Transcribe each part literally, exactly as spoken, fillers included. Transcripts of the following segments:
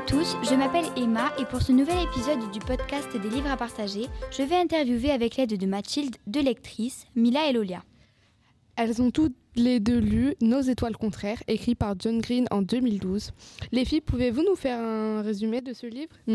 tous, je m'appelle Emma et pour ce nouvel épisode du podcast des livres à partager, je vais interviewer avec l'aide de Mathilde deux lectrices, Mila et Lolia. Elles ont toutes les deux lu Nos étoiles contraires, écrit par John Green en deux mille douze. Les filles, pouvez-vous nous faire un résumé de ce livre ? Mila ?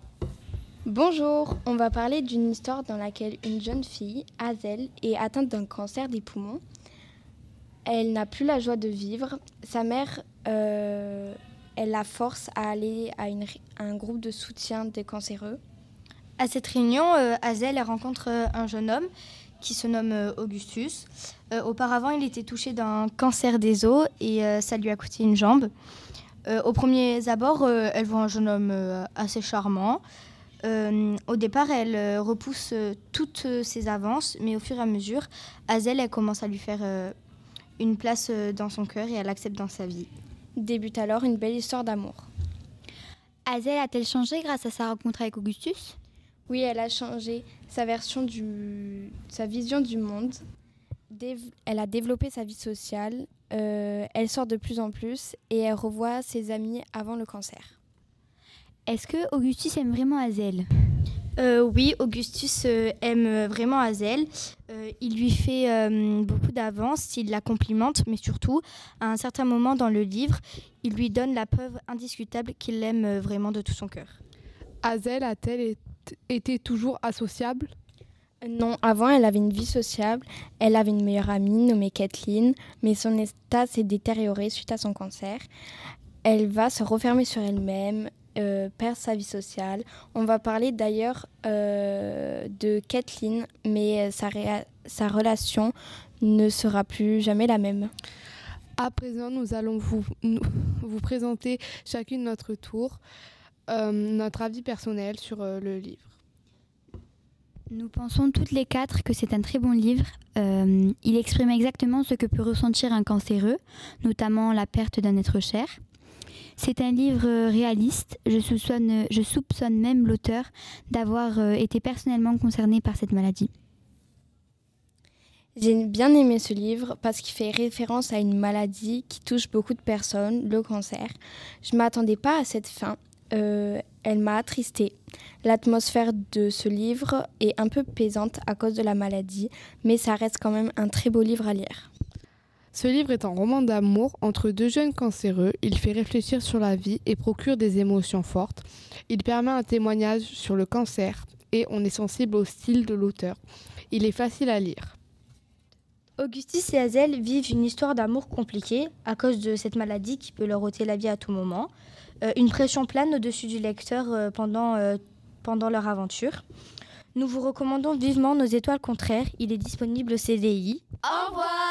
Bonjour, on va parler d'une histoire dans laquelle une jeune fille, Hazel, est atteinte d'un cancer des poumons. Elle n'a plus la joie de vivre. Sa mère, euh, elle la force à aller à, une, à un groupe de soutien des cancéreux. À cette réunion, euh, Hazel elle rencontre euh, un jeune homme qui se nomme euh, Augustus. Euh, auparavant, il était touché d'un cancer des os et euh, ça lui a coûté une jambe. Euh, au premier abord, euh, elle voit un jeune homme euh, assez charmant. Euh, au départ, elle euh, repousse euh, toutes euh, ses avances, mais au fur et à mesure, Hazel elle commence à lui faire euh, une place euh, dans son cœur et elle l'accepte dans sa vie. Débute alors une belle histoire d'amour. Hazel a-t-elle changé grâce à sa rencontre avec Augustus ? Oui, elle a changé sa version du, sa vision du monde. Dév- elle a développé sa vie sociale. Euh, elle sort de plus en plus et elle revoit ses amis avant le cancer. Est-ce que Augustus aime vraiment Hazel ? euh, Oui, Augustus euh, aime vraiment Hazel. Euh, il lui fait euh, beaucoup d'avance, il la complimente, mais surtout, à un certain moment dans le livre, il lui donne la preuve indiscutable qu'il l'aime euh, vraiment de tout son cœur. Hazel a-t-elle et- été toujours associable ? Non, avant, elle avait une vie sociable. Elle avait une meilleure amie nommée Kathleen, mais son état s'est détérioré suite à son cancer. Elle va se refermer sur elle-même, euh, perdre sa vie sociale. On va parler d'ailleurs euh, de Kathleen, mais sa, réa- sa relation ne sera plus jamais la même. À présent, nous allons vous, nous- vous présenter chacune notre tour euh, notre avis personnel sur euh, le livre. Nous pensons toutes les quatre que c'est un très bon livre. Euh, il exprime exactement ce que peut ressentir un cancéreux, notamment la perte d'un être cher. C'est un livre réaliste. Je soupçonne, je soupçonne même l'auteur d'avoir euh, été personnellement concerné par cette maladie. J'ai bien aimé ce livre parce qu'il fait référence à une maladie qui touche beaucoup de personnes, le cancer. Je ne m'attendais pas à cette fin. Euh, elle m'a attristée. L'atmosphère de ce livre est un peu pesante à cause de la maladie, mais ça reste quand même un très beau livre à lire. Ce livre est un roman d'amour entre deux jeunes cancéreux. Il fait réfléchir sur la vie et procure des émotions fortes. Il permet un témoignage sur le cancer et on est sensible au style de l'auteur. Il est facile à lire. Augustus et Hazel vivent une histoire d'amour compliquée à cause de cette maladie qui peut leur ôter la vie à tout moment. Euh, une pression plane au-dessus du lecteur euh, pendant, euh, pendant leur aventure. Nous vous recommandons vivement Nos étoiles contraires. Il est disponible au C D I. Au revoir!